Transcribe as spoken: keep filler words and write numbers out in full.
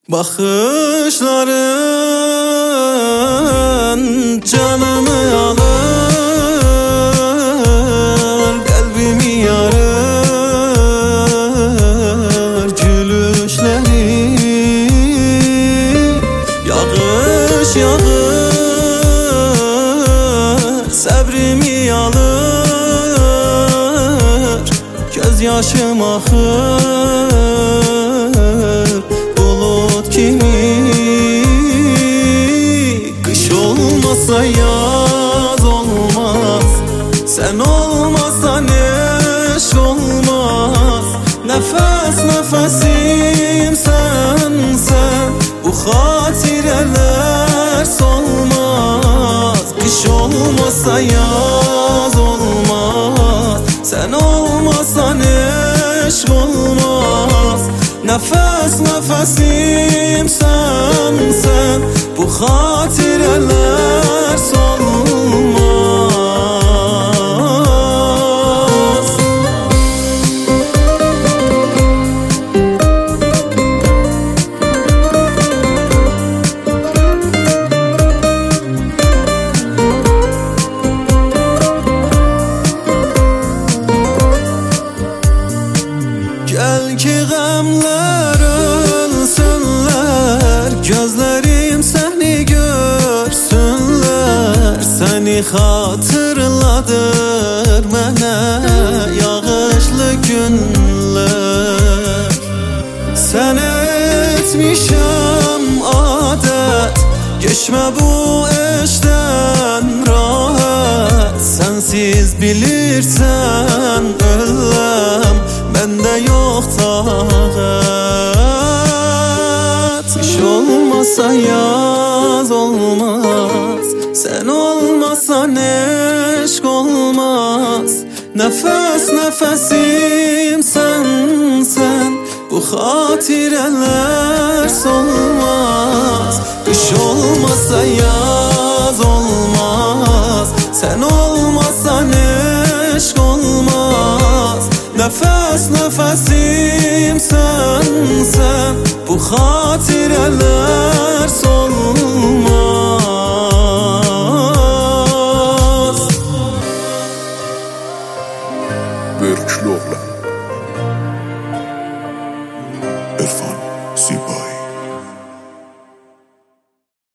Bakışların canımı alır, kalbimi yarır. Gülüşleri yağış yağır, sabrimi alır. Gözyaşım ahır bulut kimi. Kış olmasa yaz olmaz, sen olmazsan eş olmaz. Nefes nefesim sensen, bu hatireler solmaz. Kış olmasa yaz olmaz, sen olmazsan eş olmaz. Nefes nefesim sensen, bu hatireler solmaz. Gel ki gamlar ölsünler, gözlerim seni görsünler. Seni hatırladır mənə yağışlı günler. Sen etmişem adet, geçme bu eşten rahat. Sensiz bilirsen öləm, bende yok takat. Kış olmasa yaz olmaz, sen olmasan eşk olmaz. Nefes nefesim sensen, bu hatireler solmaz. Kış olmasa yaz olmaz, sen olmasan eşk olmaz. Nefes nefesim sensen, bu hatireler solmaz.